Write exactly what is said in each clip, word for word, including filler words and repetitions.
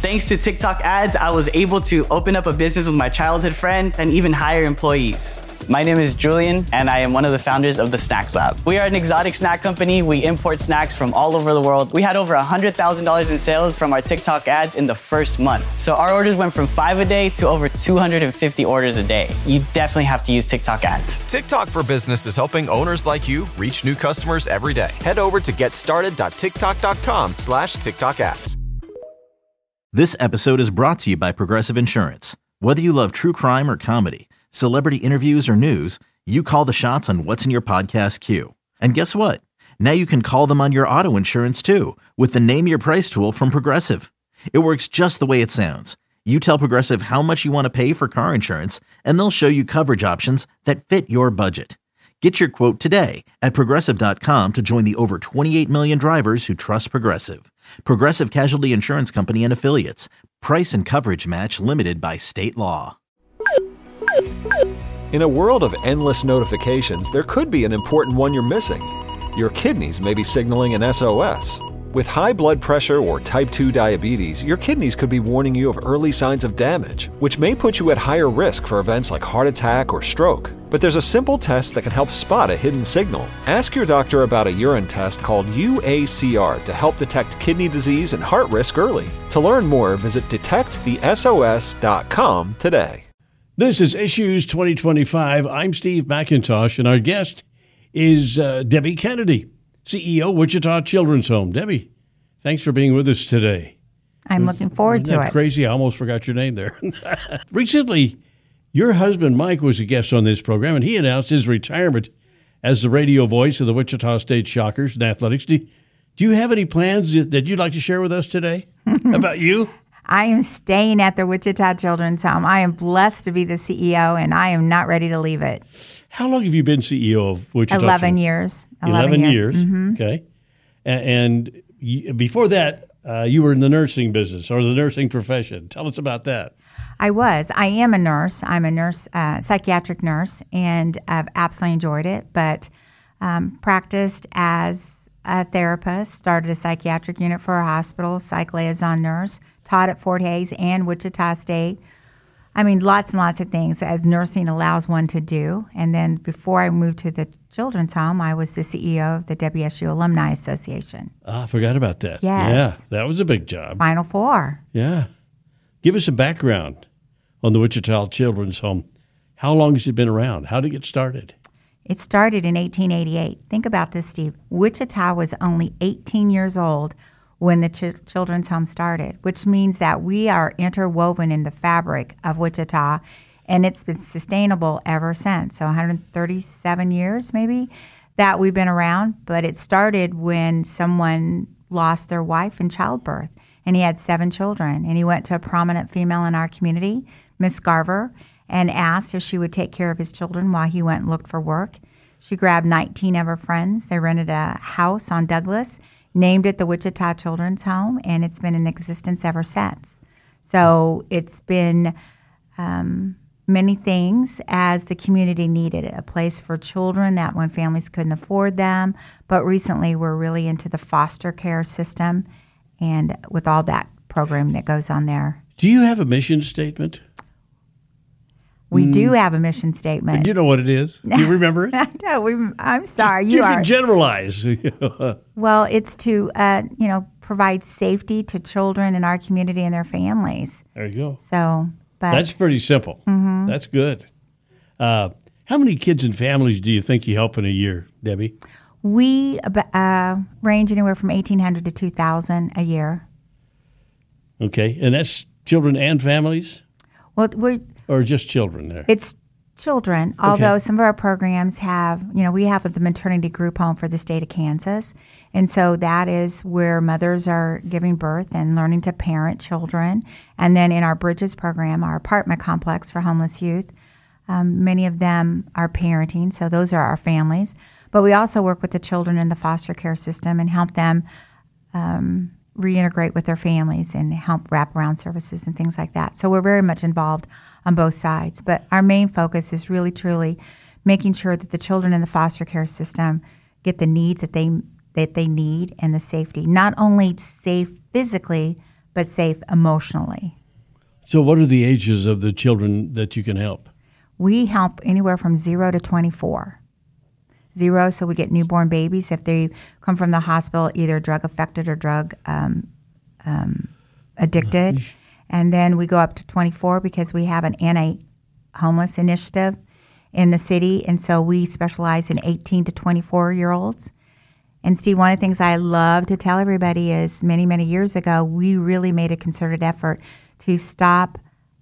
Thanks to TikTok ads, I was able to open up a business with my childhood friend and even hire employees. My name is Julian, and I am one of the founders of the Snacks Lab. We are an exotic snack company. We import snacks from all over the world. We had over one hundred thousand dollars in sales from our TikTok ads in the first month. So our orders went from five a day to over two hundred fifty orders a day. You definitely have to use TikTok ads. TikTok for Business is helping owners like you reach new customers every day. Head over to getstarted.tiktok.com slash TikTok ads. This episode is brought to you by Progressive Insurance. Whether you love true crime or comedy, celebrity interviews or news, you call the shots on what's in your podcast queue. And guess what? Now you can call them on your auto insurance too with the Name Your Price tool from Progressive. It works just the way it sounds. You tell Progressive how much you want to pay for car insurance, and they'll show you coverage options that fit your budget. Get your quote today at Progressive dot com to join the over twenty-eight million drivers who trust Progressive. Progressive Casualty Insurance Company and Affiliates. Price and coverage match limited by state law. In a world of endless notifications, there could be an important one you're missing. Your kidneys may be signaling an S O S. With high blood pressure or type two diabetes, your kidneys could be warning you of early signs of damage, which may put you at higher risk for events like heart attack or stroke. But there's a simple test that can help spot a hidden signal. Ask your doctor about a urine test called U A C R to help detect kidney disease and heart risk early. To learn more, visit detect the S O S dot com today. This is Issues twenty twenty-five. I'm Steve McIntosh, and our guest is uh, Debbie Kennedy, C E O, Wichita Children's Home. Debbie, thanks for being with us today. I'm looking forward Isn't to that it. Crazy, I almost forgot your name there. Recently, your husband Mike was a guest on this program, and he announced his retirement as the radio voice of the Wichita State Shockers in athletics. Do, do you have any plans that you'd like to share with us today about you? I am staying at the Wichita Children's Home. I am blessed to be the C E O, and I am not ready to leave it. How long have you been C E O of Wichita Eleven Children's? years. Eleven, years. years. Mm-hmm. Okay. And, and you, before that, uh, you were in the nursing business or the nursing profession. Tell us about that. I was. I am a nurse. I'm a nurse, uh, psychiatric nurse, and I've absolutely enjoyed it. But um, practiced as a therapist, started a psychiatric unit for a hospital, psych liaison nurse, taught at Fort Hays and Wichita State. I mean, lots and lots of things as nursing allows one to do. And then before I moved to the children's home, I was the C E O of the W S U Alumni Association. Ah, I forgot about that. Yes. Yeah, that was a big job. Final Four. Yeah. Give us some background on the Wichita Children's Home. How long has it been around? How did it get started? It started in eighteen eighty-eight. Think about this, Steve. Wichita was only eighteen years old when the ch- children's home started, which means that we are interwoven in the fabric of Wichita, and it's been sustainable ever since. So one hundred thirty-seven years maybe that we've been around, but it started when someone lost their wife in childbirth, and he had seven children, and he went to a prominent female in our community, Miss Garver, and asked if she would take care of his children while he went and looked for work. She grabbed nineteen of her friends. They rented a house on Douglas, named it the Wichita Children's Home, and it's been in existence ever since. So it's been um, many things as the community needed it, a place for children that when families couldn't afford them. But recently we're really into the foster care system and with all that program that goes on there. Do you have a mission statement? We mm. do have a mission statement. Do you know what it is? Do you remember it? No, we, I'm sorry. You, you can are. generalize. Well, it's to, uh, you know, provide safety to children in our community and their families. There you go. So, but that's pretty simple. Mm-hmm. That's good. Uh, how many kids and families do you think you help in a year, Debbie? We uh, range anywhere from eighteen hundred to two thousand a year. Okay, and that's children and families? Well, we're or just children there? It's children, although okay. some of our programs have, you know, we have the maternity group home for the state of Kansas. And so that is where mothers are giving birth and learning to parent children. And then in our Bridges program, our apartment complex for homeless youth, um, many of them are parenting. So those are our families. But we also work with the children in the foster care system and help them um, reintegrate with their families and help wraparound services and things like that. So we're very much involved on both sides. But our main focus is really, truly making sure that the children in the foster care system get the needs that they that they need and the safety. Not only safe physically, but safe emotionally. So what are the ages of the children that you can help? We help anywhere from zero to twenty-four. Zero, so we get newborn babies if they come from the hospital either drug affected or drug um, um, addicted. And then we go up to twenty-four because we have an anti-homeless initiative in the city. And so we specialize in eighteen to twenty-four-year-olds. And Steve, one of the things I love to tell everybody is many, many years ago, we really made a concerted effort to stop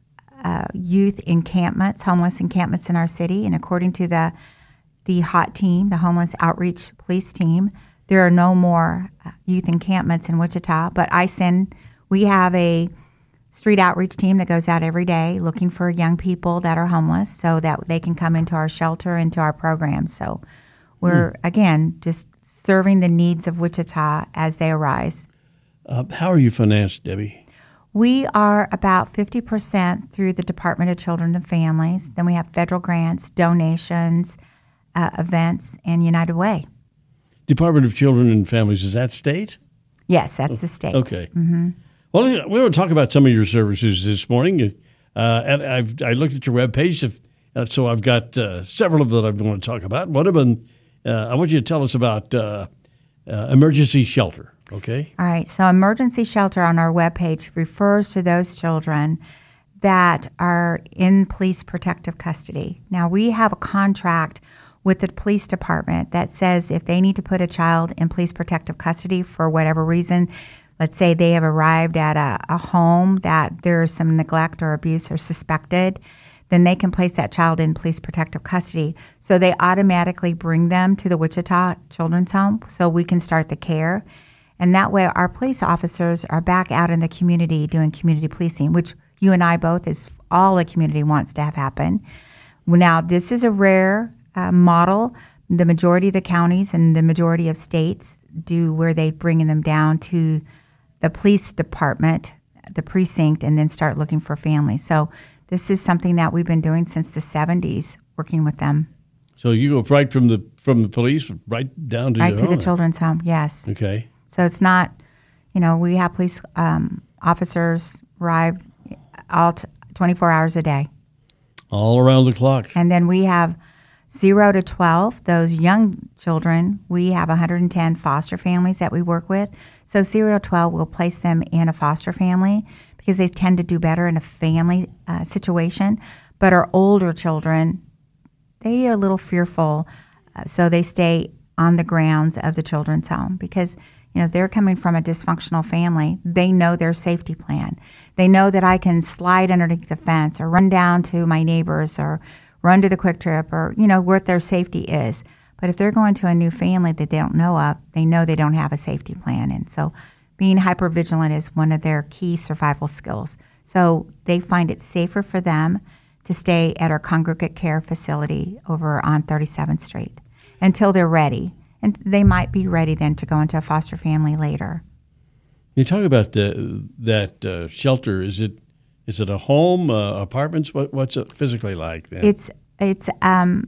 uh, youth encampments, homeless encampments in our city. And according to the the HOT team, the Homeless Outreach Police Team, there are no more youth encampments in Wichita. But I send, we have a street outreach team that goes out every day looking for young people that are homeless so that they can come into our shelter, into our programs. So we're, mm. again, just serving the needs of Wichita as they arise. Uh, how are you financed, Debbie? We are about fifty percent through the Department of Children and Families. Then we have federal grants, donations, uh, events, and United Way. Department of Children and Families, is that state? Yes, that's the state. Okay. Mm-hmm. Well, we want to talk about some of your services this morning. Uh, and I've, I looked at your webpage, if, uh, so I've got uh, several of them that I want to talk about. One of them, uh, I want you to tell us about uh, uh, emergency shelter, okay? All right. So emergency shelter on our webpage refers to those children that are in police protective custody. Now, we have a contract with the police department that says if they need to put a child in police protective custody for whatever reason, let's say they have arrived at a, a home that there's some neglect or abuse or suspected, then they can place that child in police protective custody. So they automatically bring them to the Wichita Children's Home so we can start the care. And that way our police officers are back out in the community doing community policing, which you and I both, as all the community wants to have happen. Now, this is a rare uh, model. The majority of the counties and the majority of states do where they bring them down to the police department, the precinct, and then start looking for families. So this is something that we've been doing since the seventies, working with them. So you go right from the from the police right down to right to home. the children's home. Yes. Okay. So it's not, you know, we have police um, officers arrive all t- twenty-four hours a day, all around the clock, and then we have zero to twelve, those young children, we have one hundred ten foster families that we work with. So zero to twelve, we'll place them in a foster family because they tend to do better in a family uh, situation. But our older children, they are a little fearful, uh, so they stay on the grounds of the children's home because, you know, if they're coming from a dysfunctional family, they know their safety plan. They know that I can slide underneath the fence or run down to my neighbors or run to the Quick Trip or, you know, what their safety is. But if they're going to a new family that they don't know of, they know they don't have a safety plan. And so being hypervigilant is one of their key survival skills. So they find it safer for them to stay at our congregate care facility over on thirty-seventh Street until they're ready. And they might be ready then to go into a foster family later. You talk about the that uh, shelter. Is it Is it a home, uh, apartments? What, what's it physically like then? It's it's um,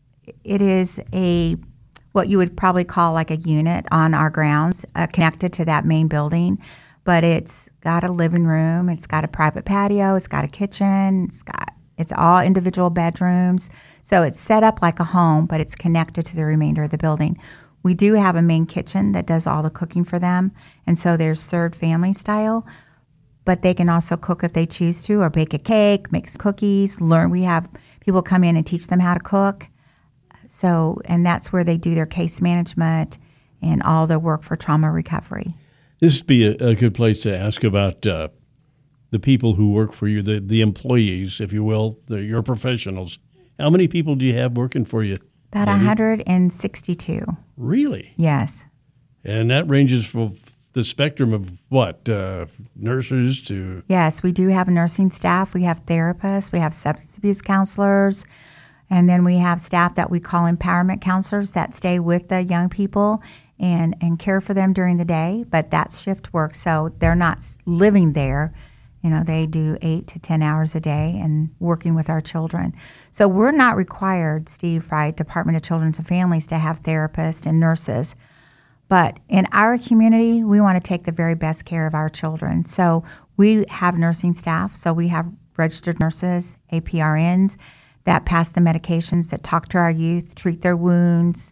it is a what you would probably call like a unit on our grounds, uh, connected to that main building. But it's got a living room. It's got a private patio. It's got a kitchen. It's got it's all individual bedrooms. So it's set up like a home, but it's connected to the remainder of the building. We do have a main kitchen that does all the cooking for them, and so they're served family style. But they can also cook if they choose to, or bake a cake, make cookies, learn. We have people come in and teach them how to cook. So, and that's where they do their case management and all their work for trauma recovery. This would be a, a good place to ask about uh, the people who work for you, the, the employees, if you will, the, your professionals. How many people do you have working for you? About Maybe? one hundred sixty-two. Really? Yes. And that ranges from the spectrum of what, uh, nurses to... Yes, we do have nursing staff. We have therapists. We have substance abuse counselors. And then we have staff that we call empowerment counselors that stay with the young people and, and care for them during the day. But that's shift work, so they're not living there. You know, they do eight to ten hours a day and working with our children. So we're not required, Steve, right, Department of Children and Families, to have therapists and nurses. But in our community, we want to take the very best care of our children. So we have nursing staff. So we have registered nurses, A P R Ns, that pass the medications, that talk to our youth, treat their wounds,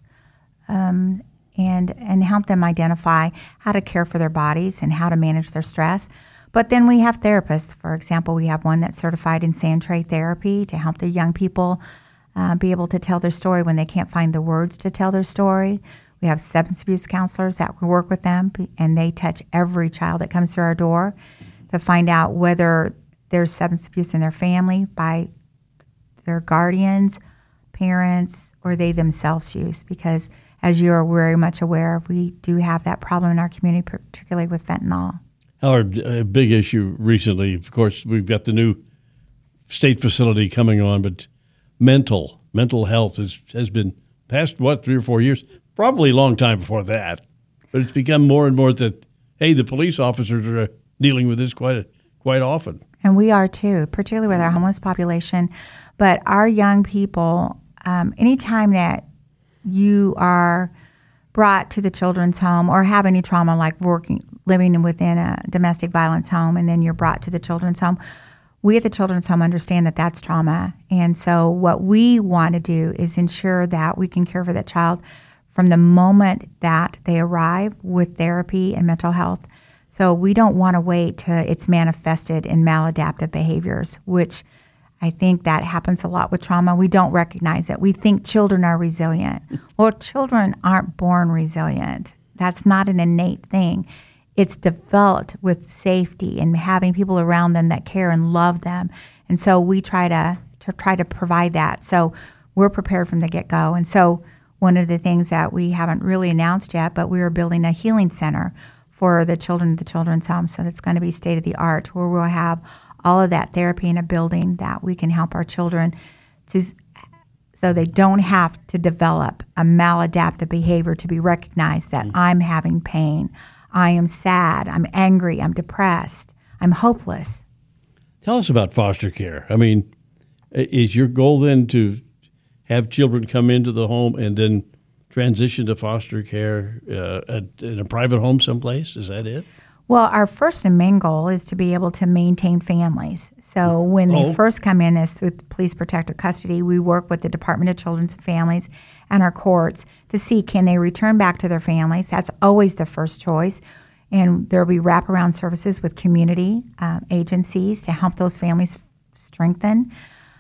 um, and and help them identify how to care for their bodies and how to manage their stress. But then we have therapists. For example, we have one that's certified in Sandtray therapy to help the young people uh, be able to tell their story when they can't find the words to tell their story. We have substance abuse counselors that work with them, and they touch every child that comes through our door to find out whether there's substance abuse in their family by their guardians, parents, or they themselves use. Because as you are very much aware, we do have that problem in our community, particularly with fentanyl. Our uh, big issue recently, of course, we've got the new state facility coming on, but mental mental health has, has been past, what, three or four years? Probably a long time before that. But it's become more and more that, hey, the police officers are dealing with this quite quite often. And we are too, particularly with our homeless population. But our young people, um, anytime that you are brought to the children's home or have any trauma like working, living within a domestic violence home, and then you're brought to the children's home, we at the children's home understand that that's trauma. And so what we want to do is ensure that we can care for that child from the moment that they arrive with therapy and mental health. So we don't want to wait till it's manifested in maladaptive behaviors, which I think that happens a lot with trauma. We don't recognize it. We think children are resilient. Well, children aren't born resilient. That's not an innate thing. It's developed with safety and having people around them that care and love them. And so we try to, to try to provide that. So we're prepared from the get-go. And so one of the things that we haven't really announced yet, but we are building a healing center for the children at the children's home. So it's going to be state-of-the-art, where we'll have all of that therapy in a building that we can help our children to, so they don't have to develop a maladaptive behavior to be recognized that mm-hmm. I'm having pain, I am sad, I'm angry, I'm depressed, I'm hopeless. Tell us about foster care. I mean, is your goal then to have children come into the home and then transition to foster care uh, at, in a private home someplace? Is that it? Well, our first and main goal is to be able to maintain families. So when they oh. first come in as with police protective custody, we work with the Department of Children's and Families and our courts to see, can they return back to their families? That's always the first choice. And there will be wraparound services with community uh, agencies to help those families strengthen.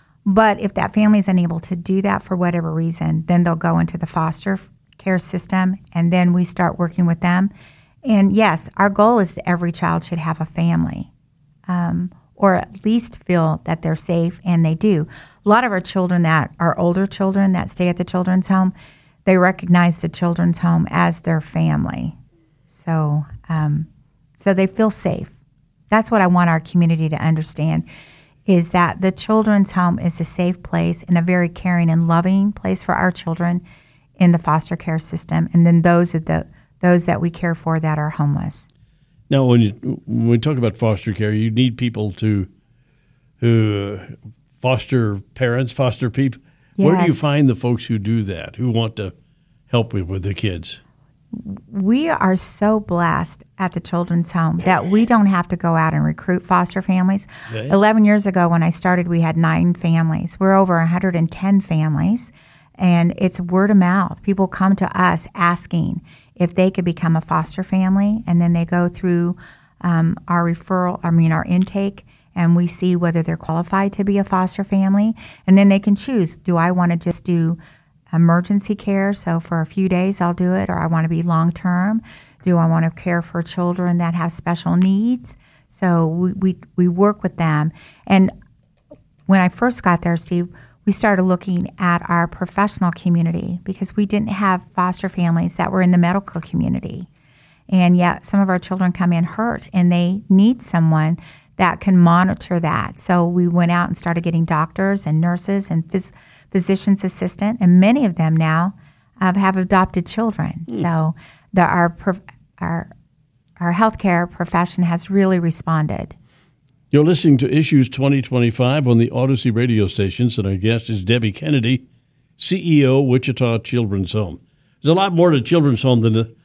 But if that family is unable to do that for whatever reason, then they'll go into the foster care system, and then we start working with them. And yes, our goal is that every child should have a family, um, or at least feel that they're safe, and they do. A lot of our children that are older children that stay at the children's home, they recognize the children's home as their family. So, um, so they feel safe. That's what I want our community to understand, is that the children's home is a safe place and a very caring and loving place for our children in the foster care system, and then those are the those that we care for that are homeless. Now, when, you, when we talk about foster care, you need people to who foster parents, foster people. Yes. Where do you find the folks who do that, who want to help with, with the kids? We are so blessed at the children's home that we don't have to go out and recruit foster families. Okay. Eleven years ago when I started, we had nine families. We're over one hundred ten families, and it's word of mouth. People come to us asking if they could become a foster family, and then they go through um, our referral, I mean our intake, and we see whether they're qualified to be a foster family, and then they can choose, do I want to just do emergency care, so for a few days I'll do it, or I want to be long-term? Do I want to care for children that have special needs? So we, we, we work with them. And when I first got there, Steve, we started looking at our professional community because we didn't have foster families that were in the medical community. And yet some of our children come in hurt, and they need someone that can monitor that. So we went out and started getting doctors and nurses and phys- physician's assistant, and many of them now uh, have adopted children. Mm. So the, our, our, our healthcare profession has really responded. You're listening to Issues twenty twenty-five on the Odyssey radio stations, and our guest is Debbie Kennedy, C E O, Wichita Children's Home. There's a lot more to Children's Home than the,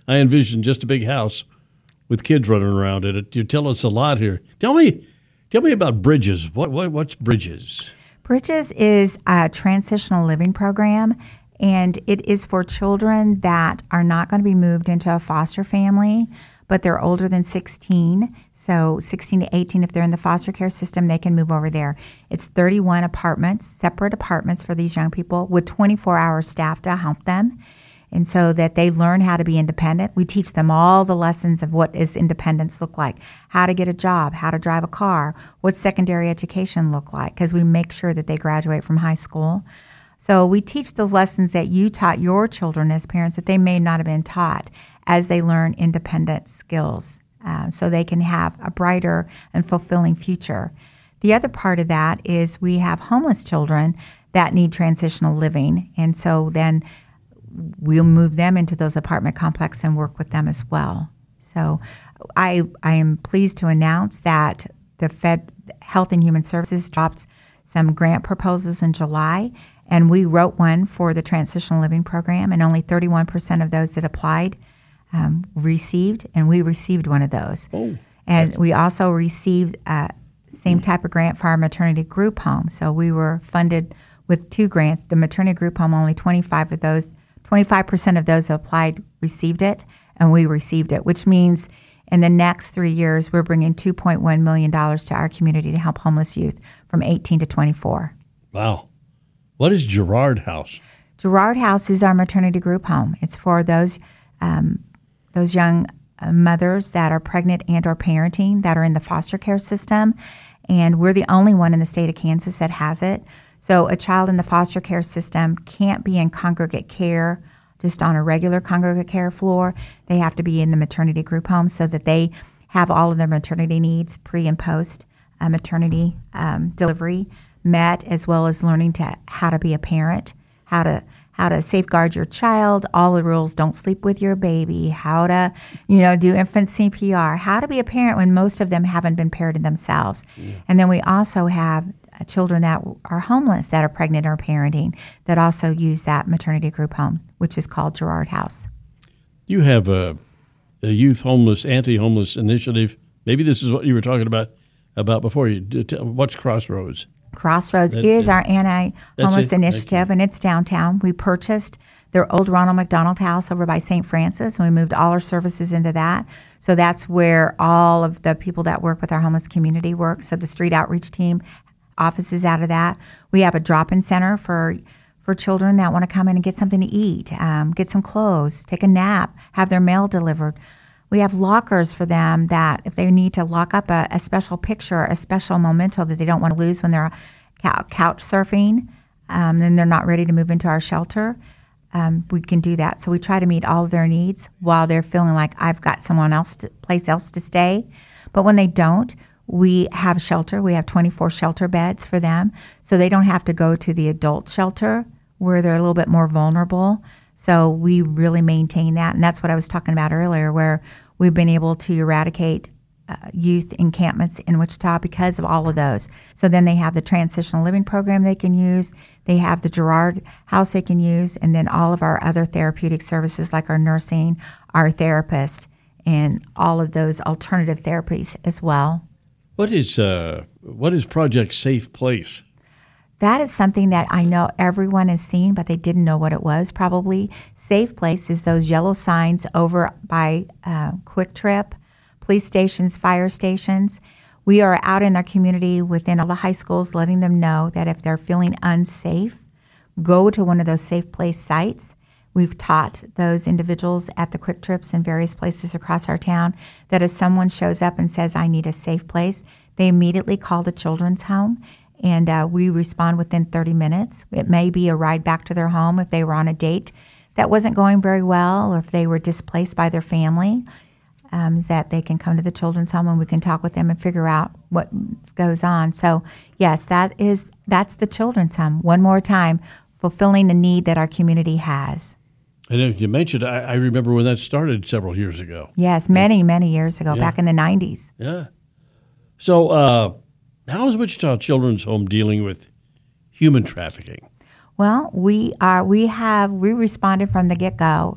I envision just a big house with kids running around in it. You tell us a lot here. Tell me, tell me about Bridges. What, what what's Bridges? Bridges is a transitional living program, and it is for children that are not going to be moved into a foster family, but they're older than sixteen. So sixteen to eighteen, if they're in the foster care system, they can move over there. It's thirty-one apartments, separate apartments for these young people with twenty-four hour staff to help them. And so that they learn how to be independent. We teach them all the lessons of what does independence look like, how to get a job, how to drive a car, what secondary education look like, because we make sure that they graduate from high school. So we teach those lessons that you taught your children as parents that they may not have been taught as they learn independent skills, uh, so they can have a brighter and fulfilling future. The other part of that is we have homeless children that need transitional living, and so then we'll move them into those apartment complexes and work with them as well. So I I am pleased to announce that the Fed Health and Human Services dropped some grant proposals in July, and we wrote one for the Transitional Living Program, and only thirty-one percent of those that applied um, received, and we received one of those. Oh, and we also received uh, same type of grant for our maternity group home. So we were funded with two grants. The maternity group home, only twenty-five of those twenty-five percent of those who applied received it, and we received it, which means in the next three years, we're bringing two point one million dollars to our community to help homeless youth from eighteen to twenty-four. Wow. What is Girard House? Girard House is our maternity group home. It's for those um, those young uh, mothers that are pregnant and or parenting that are in the foster care system, and we're the only one in the state of Kansas that has it. So a child in the foster care system can't be in congregate care just on a regular congregate care floor. They have to be in the maternity group home so that they have all of their maternity needs pre and post uh, maternity um, delivery met, as well as learning to how to be a parent, how to how to safeguard your child, all the rules, don't sleep with your baby, how to, you know, do infant C P R, how to be a parent when most of them haven't been parented themselves. Yeah. And then we also have children that are homeless that are pregnant or parenting that also use that maternity group home, which is called Girard House. You have a, a youth homeless, anti-homeless initiative. Maybe this is what you were talking about about before. You What's Crossroads? Crossroads That's is it. our anti-homeless initiative, and it's downtown. We purchased their old Ronald McDonald House over by Saint Francis, and we moved all our services into that. So that's where all of the people that work with our homeless community work. So the street outreach team offices out of that. We have a drop-in center for for children that want to come in and get something to eat, um, get some clothes, take a nap, have their mail delivered. We have lockers for them that if they need to lock up a, a special picture, a special memento that they don't want to lose when they're couch surfing, um, then they're not ready to move into our shelter, um, we can do that. So we try to meet all of their needs while they're feeling like I've got someone else, to, place else to stay. But when they don't, we have shelter. We have twenty-four shelter beds for them, so they don't have to go to the adult shelter where they're a little bit more vulnerable. So we really maintain that, and that's what I was talking about earlier, where we've been able to eradicate uh, youth encampments in Wichita because of all of those. So then they have the transitional living program they can use, they have the Girard House they can use, and then all of our other therapeutic services like our nursing, our therapist, and all of those alternative therapies as well. What is uh, what is Project Safe Place? That is something that I know everyone has seen, but they didn't know what it was probably. Safe Place is those yellow signs over by uh, Quick Trip, police stations, fire stations. We are out in our community within all the high schools letting them know that if they're feeling unsafe, go to one of those Safe Place sites. We've taught those individuals at the Quick Trips in various places across our town that if someone shows up and says, I need a safe place, they immediately call the children's home, and uh, we respond within thirty minutes. It may be a ride back to their home if they were on a date that wasn't going very well, or if they were displaced by their family, um, is that they can come to the children's home and we can talk with them and figure out what goes on. So, yes, that is that's the children's home. One more time, fulfilling the need that our community has. And you mentioned, I, I remember when that started several years ago. Yes, many, many years ago, yeah. back in the nineties. Yeah. So uh, how is Wichita Children's Home dealing with human trafficking? Well, we are. We have. We responded from the get-go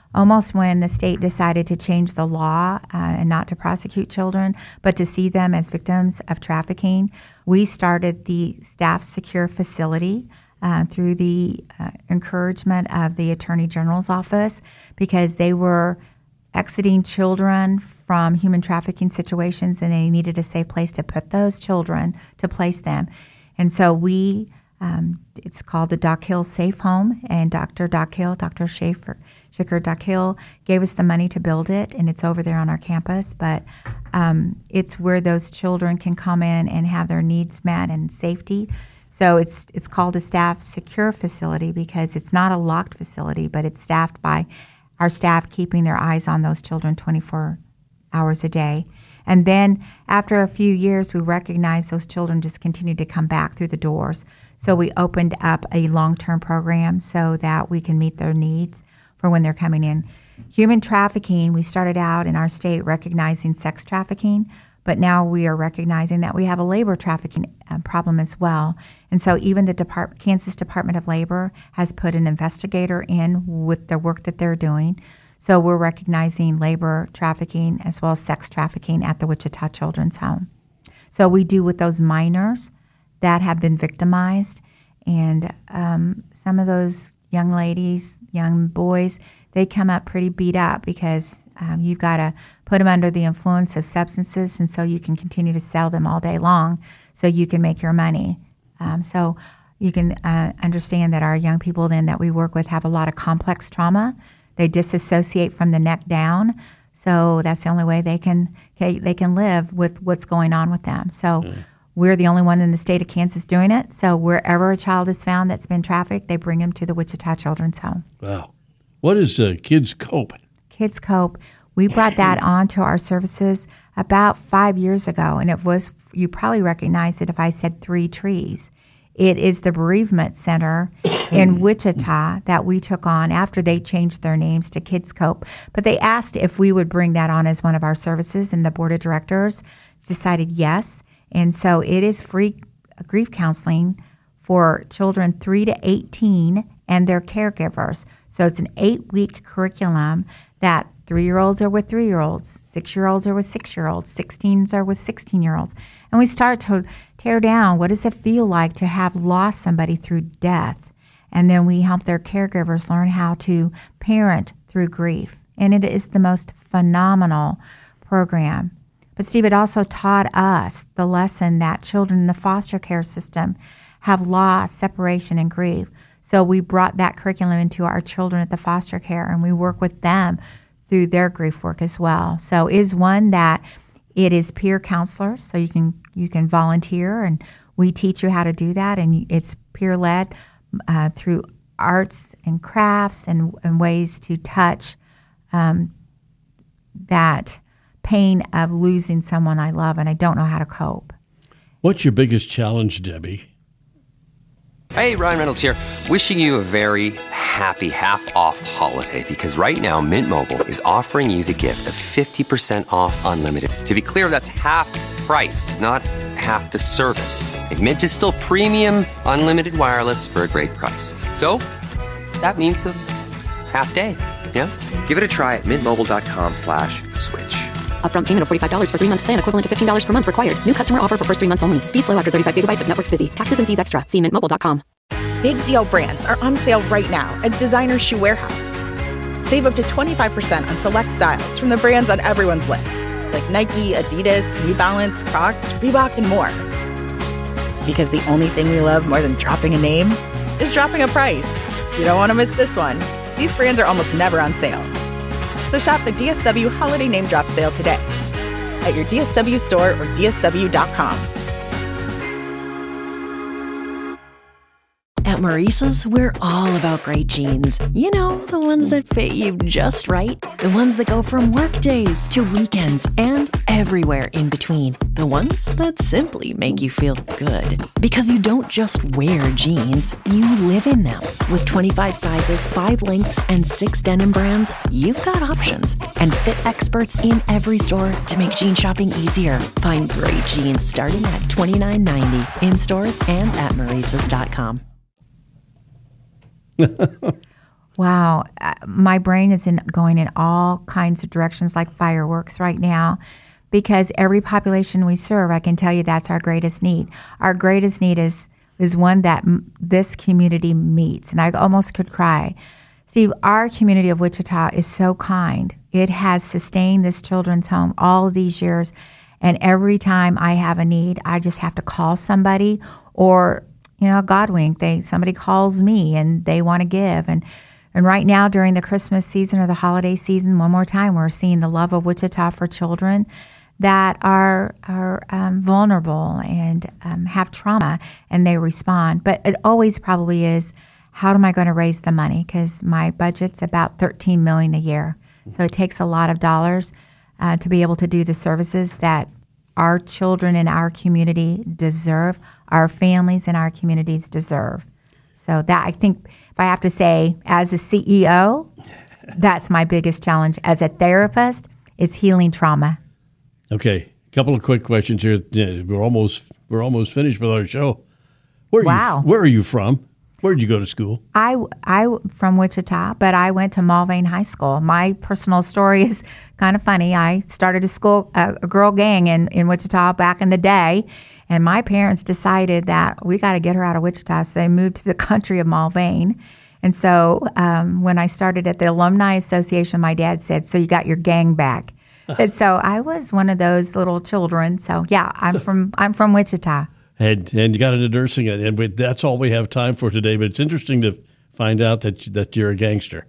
almost when the state decided to change the law uh, and not to prosecute children, but to see them as victims of trafficking, we started the Staff Secure Facility uh, through the uh, encouragement of the Attorney General's office, because they were exiting children from human trafficking situations, and they needed a safe place to put those children, to place them. And so we, um, it's called the Doc Hill Safe Home, and Doctor Doc Hill, Doctor Schaefer, Shikhar Doc Hill gave us the money to build it, and it's over there on our campus. But um, it's where those children can come in and have their needs met and safety. So it's it's called a Staff Secure Facility because it's not a locked facility, but it's staffed by our staff keeping their eyes on those children twenty-four hours a day. And then after a few years, we recognized those children just continued to come back through the doors. So we opened up a long-term program so that we can meet their needs for when they're coming in. Human trafficking, we started out in our state recognizing sex trafficking, but now we are recognizing that we have a labor trafficking uh, problem as well. And so even the Depart- Kansas Department of Labor has put an investigator in with the work that they're doing. So we're recognizing labor trafficking as well as sex trafficking at the Wichita Children's Home. So we do with those minors that have been victimized. And um, some of those young ladies, young boys, they come up pretty beat up because um, you've got to put them under the influence of substances, and so you can continue to sell them all day long so you can make your money. Um, so you can uh, understand that our young people then that we work with have a lot of complex trauma. They disassociate from the neck down, so that's the only way they can they can live with what's going on with them. So mm. we're the only one in the state of Kansas doing it. So wherever a child is found that's been trafficked, they bring them to the Wichita Children's Home. Wow. What is uh, Kids Cope? Kids Cope. We brought that on to our services about five years ago, and it was, you probably recognize it if I said Three Trees. It is the bereavement center in Wichita that we took on after they changed their names to Kids Cope. But they asked if we would bring that on as one of our services, and the board of directors decided yes. And so it is free grief counseling for children three to eighteen and their caregivers. So it's an eight-week curriculum that three-year-olds are with three-year-olds, six-year-olds are with six-year-olds, sixteens are with sixteen-year-olds. And we start to tear down what does it feel like to have lost somebody through death. And then we help their caregivers learn how to parent through grief. And it is the most phenomenal program. But Steve, it also taught us the lesson that children in the foster care system have loss, separation, and grief. So we brought that curriculum into our children at the foster care, and we work with them through their grief work as well. So it is one that it is peer counselors, so you can you can volunteer, and we teach you how to do that, and it's peer-led uh, through arts and crafts and, and ways to touch um, that pain of losing someone I love and I don't know how to cope. What's your biggest challenge, Debbie? Hey, Ryan Reynolds here, wishing you a very happy half-off holiday, because right now Mint Mobile is offering you the gift of fifty percent off unlimited. To be clear, that's half price, not half the service. And Mint is still premium unlimited wireless for a great price. So that means a half day, yeah? Give it a try at mintmobile.com slash switch. Upfront payment of forty-five dollars for three-month plan equivalent to fifteen dollars per month required. New customer offer for first three months only. Speed slow after thirty-five gigabytes if network's busy. Taxes and fees extra. See mint mobile dot com. Big Deal brands are on sale right now at Designer Shoe Warehouse. Save up to twenty-five percent on select styles from the brands on everyone's list, like Nike, Adidas, New Balance, Crocs, Reebok, and more. Because the only thing we love more than dropping a name is dropping a price. You don't want to miss this one. These brands are almost never on sale. So shop the D S W Holiday Name Drop Sale today at your D S W store or D S W dot com. At Maurice's, we're all about great jeans. You know, the ones that fit you just right. The ones that go from work days to weekends and everywhere in between. The ones that simply make you feel good. Because you don't just wear jeans, you live in them. With twenty-five sizes, five lengths, and six denim brands, you've got options. And fit experts in every store to make jean shopping easier. Find great jeans starting at twenty-nine ninety in stores and at maurices dot com. Wow. Uh, my brain is in, going in all kinds of directions like fireworks right now, because every population we serve, I can tell you that's our greatest need. Our greatest need is, is one that m- this community meets, and I almost could cry. Steve, our community of Wichita is so kind. It has sustained this children's home all of these years, and every time I have a need, I just have to call somebody, or, you know, God wink, they, somebody calls me and they want to give. And And right now, during the Christmas season or the holiday season, one more time, we're seeing the love of Wichita for children that are are um, vulnerable and um, have trauma, and they respond. But it always probably is, how am I going to raise the money? Because my budget's about thirteen million dollars a year. So it takes a lot of dollars uh, to be able to do the services that our children in our community deserve, our families in our communities deserve. So that, I think, if I have to say, as a C E O, that's my biggest challenge. As a therapist, it's healing trauma. Okay, a couple of quick questions here. Yeah, we're almost we're almost finished with our show. Where are Wow. you, where are you from? Where did you go to school? I, I from Wichita, but I went to Mulvane High School. My personal story is kind of funny. I started a school, a, a girl gang in, in Wichita back in the day, and my parents decided that we got to get her out of Wichita, so they moved to the country of Mulvane. And so um, when I started at the Alumni Association, my dad said, "So you got your gang back." And so I was one of those little children. So yeah, I'm from I'm from Wichita. And, and you got into nursing, and we, that's all we have time for today. But it's interesting to find out that that you're a gangster.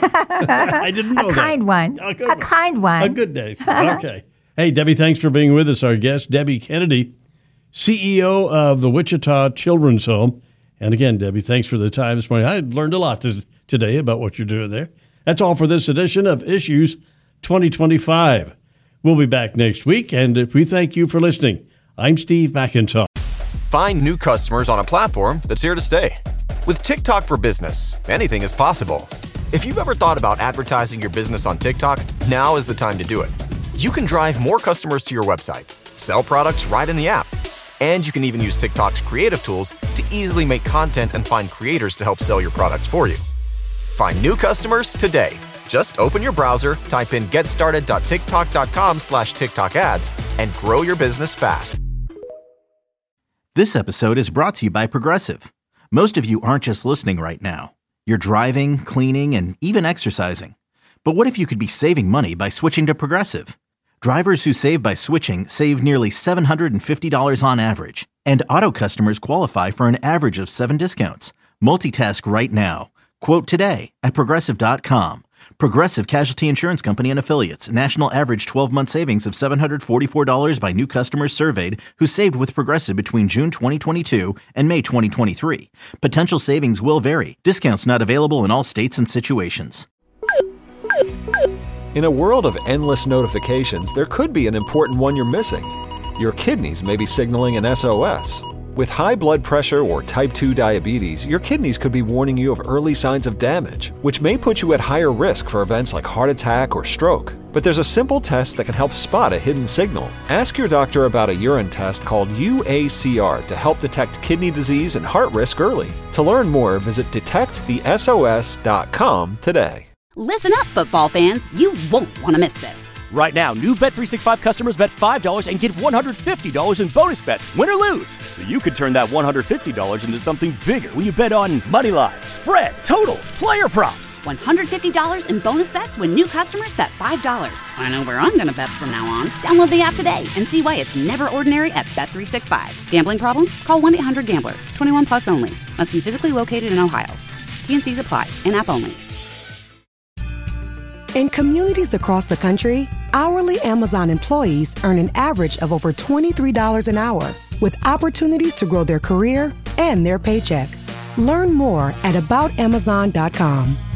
I didn't know a kind that. one. A, good a one. kind one. A good day. Okay. Hey, Debbie, thanks for being with us. Our guest, Debbie Kennedy, C E O of the Wichita Children's Home. And again, Debbie, thanks for the time this morning. I learned a lot this, today about what you're doing there. That's all for this edition of Issues twenty twenty-five. We'll be back next week, and we thank you for listening. I'm Steve McIntyre. Find new customers on a platform that's here to stay. With TikTok for Business, anything is possible. If you've ever thought about advertising your business on TikTok, now is the time to do it. You can drive more customers to your website, sell products right in the app, and you can even use TikTok's creative tools to easily make content and find creators to help sell your products for you. Find new customers today. Just open your browser, type in getstarted.tiktok.com slash TikTok ads, and grow your business fast. This episode is brought to you by Progressive. Most of you aren't just listening right now. You're driving, cleaning, and even exercising. But what if you could be saving money by switching to Progressive? Drivers who save by switching save nearly seven hundred fifty dollars on average. And auto customers qualify for an average of seven discounts. Multitask right now. Quote today at Progressive dot com. Progressive Casualty Insurance Company and Affiliates. National average twelve-month savings of seven hundred forty-four dollars by new customers surveyed who saved with Progressive between June twenty twenty-two and May twenty twenty-three. Potential savings will vary. Discounts not available in all states and situations. In a world of endless notifications, there could be an important one you're missing. Your kidneys may be signaling an S O S. With high blood pressure or type two diabetes, your kidneys could be warning you of early signs of damage, which may put you at higher risk for events like heart attack or stroke. But there's a simple test that can help spot a hidden signal. Ask your doctor about a urine test called U A C R to help detect kidney disease and heart risk early. To learn more, visit detect the S O S dot com today. Listen up, football fans. You won't want to miss this. Right now, new Bet three sixty-five customers bet five dollars and get one hundred fifty dollars in bonus bets, win or lose. So you could turn that one hundred fifty dollars into something bigger when you bet on money line, spread, totals, player props. one hundred fifty dollars in bonus bets when new customers bet five dollars. I know where I'm going to bet from now on. Download the app today and see why it's never ordinary at Bet three sixty-five. Gambling problem? Call one eight hundred gambler. twenty-one plus only. Must be physically located in Ohio. T and C's apply. In-app only. In communities across the country, hourly Amazon employees earn an average of over twenty-three dollars an hour, with opportunities to grow their career and their paycheck. Learn more at about amazon dot com.